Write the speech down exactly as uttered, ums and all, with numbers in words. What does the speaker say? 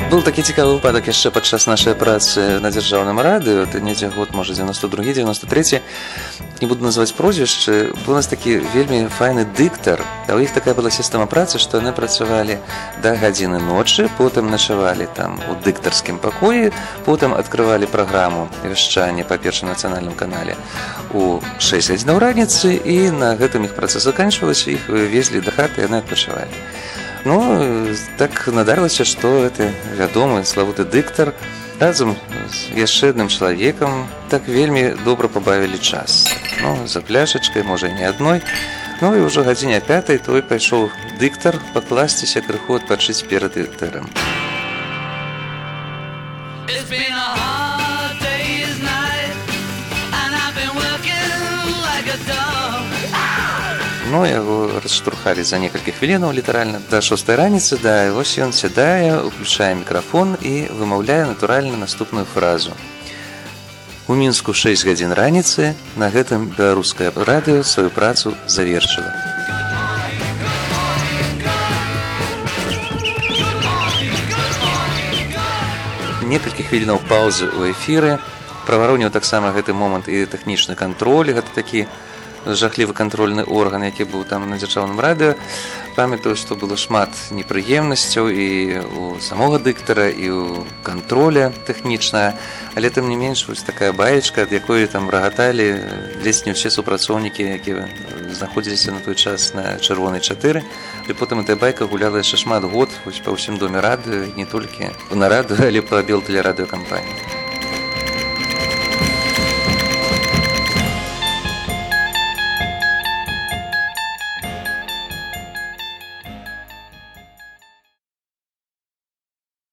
Был такі цікавы выпадак яшчэ падчас нашай працы на дзяржаўным радыё, это недзе год, можа, дзевяносто другі дзевяносто трэці. Не буду называць прозвішчы. Быў у нас такі вельмі файны дыктар. А ў іх такая была сістэма працы, што яны працавалі да гадзіны ночы, потым начавалі там у дыктарскім пакоі, потым адкрывалі праграму вяшчання па першым нацыянальным канале у шэсць гадзінаў раніцы, і на гэтым іх праца заканчвалася, іх везлі да хаты, яны адпачывалі. Ну, так надарылася, што гэты вядомы славуты дыктар разам з яшчэ адным чалавекам так вельмі добра пабавілі час. Ну, за пляшачкай, можа, і не адной. Ну, і ўжо гадзіне пятай той пайшоў дыктар пакласціся крыху адпачыць перад дыктарам. Ну, яго расштурхалі за некалькі хвілінаў, літаральна, да шостай раніцы, да, і вось ён сядае, уключае мікрафон і вымаўляе натуральна наступную фразу. У Мінску шэсць гадзін раніцы, на гэтым беларускае радыё сваю працу завершыла. Некалькі хвілінаў паўзы ў эфіры, правароніў таксама гэты момант і тэхнічны кантроль, гэта такі жахлівы кантрольны орган, які быў там на дзяржаўным радыё. Памятаю, што было шмат непрыемнасцяў і у самога дыктара, і ў кантроля тэхнічнага, але тым не менш вось такая баечка, ад якой там рагаталі ледзь не ўсе супрацоўнікі, якія знаходзіліся на той час на чырвонай чатыры. І потым эта байка гуляла яшчэ шмат год вось па ўсім доме радыё, не толькі на радыё, але па белтэлерадыёкампаніі.